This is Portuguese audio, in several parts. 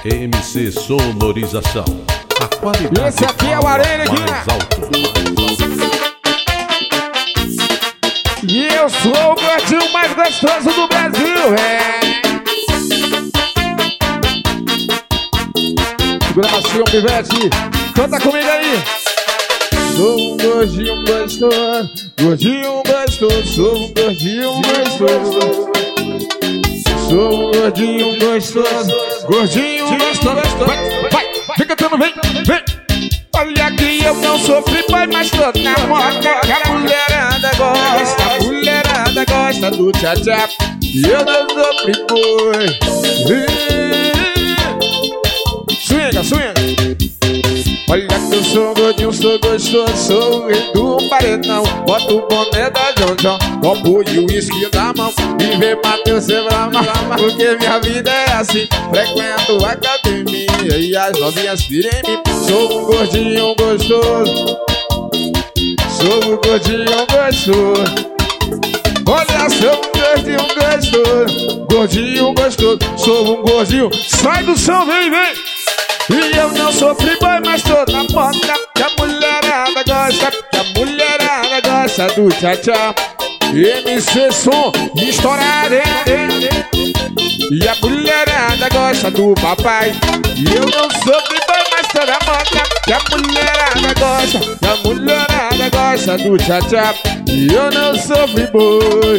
MC Sonorização. A qualidade. Esse aqui é o Areia, mais alto. E eu sou o gordinho mais gostoso do Brasil, Segura macio, pivete. Canta comigo aí. Sou um gordinho gostoso, gordinho gostoso, sou um gordinho gostoso. Sou um gordinho gostoso, gordinho gostoso. Vai, vem cantando, vem. Olha que eu não sofri, pai, mas tô na moda. Que a mulherada gosta do tchá-tchá. E eu não sofri, foi. Swinga. Olha que eu sou gordinho, sou gostoso, sou o rei do paredão. Boto o boné da John, copo e o uísque na mão. E vem Matheus Sebramar, porque minha vida é assim. Frequento a academia e as novinhas viram em mim. Sou um gordinho gostoso, sou um gordinho gostoso. Olha, sou um gordinho gostoso, sou um gordinho. Sai do chão, vem. E eu não sofri, boy, mas tô na moda. Que a mulherada gosta do tchá-tchá. MC Som, estourado, E a mulherada gosta do papai. E eu não sofri, boy, mas tô na moda. Que a mulherada gosta do tchá-tchá. E eu não sofri, boy.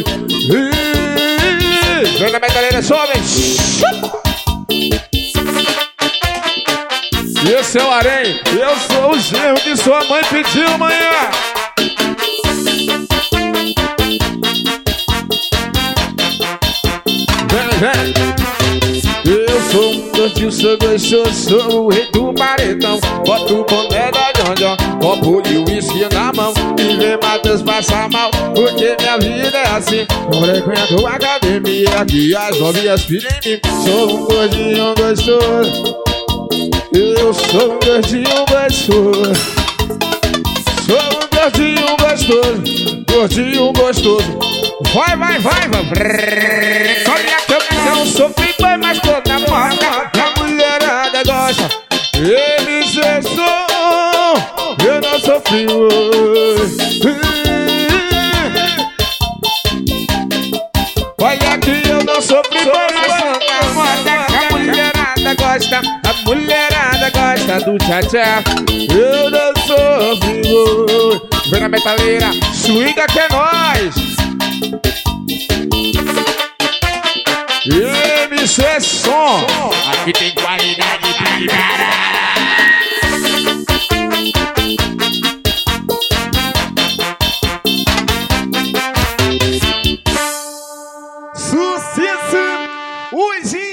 Vem na metaleira, sobe. Esse é o Arém, eu sou o genro que sua mãe pediu amanhã. Vem. Eu sou um gordinho, sou gostoso, sou o rei do paredão. Boto o boné da John, copo de uísque na mão. E vem Matheus passar mal, porque minha vida é assim. Não frequento a academia, que as novinhas viram em mim. Sou um gordinho gostoso, eu sou um gordinho gostoso. Sou um gordinho gostoso. Vai. Olha que eu não sofri, pai, mas tô na moda. A mulherada gosta. MC Som, eu não sofri hoje. Olha que eu não sofri, pai, mas tô na moda. A mulherada gosta do tchá-tchá. Eu não sofri, vem na metaleira, swinga que é nóis. MC Som, aqui tem qualidade pra liberar. Sucesso! Hoje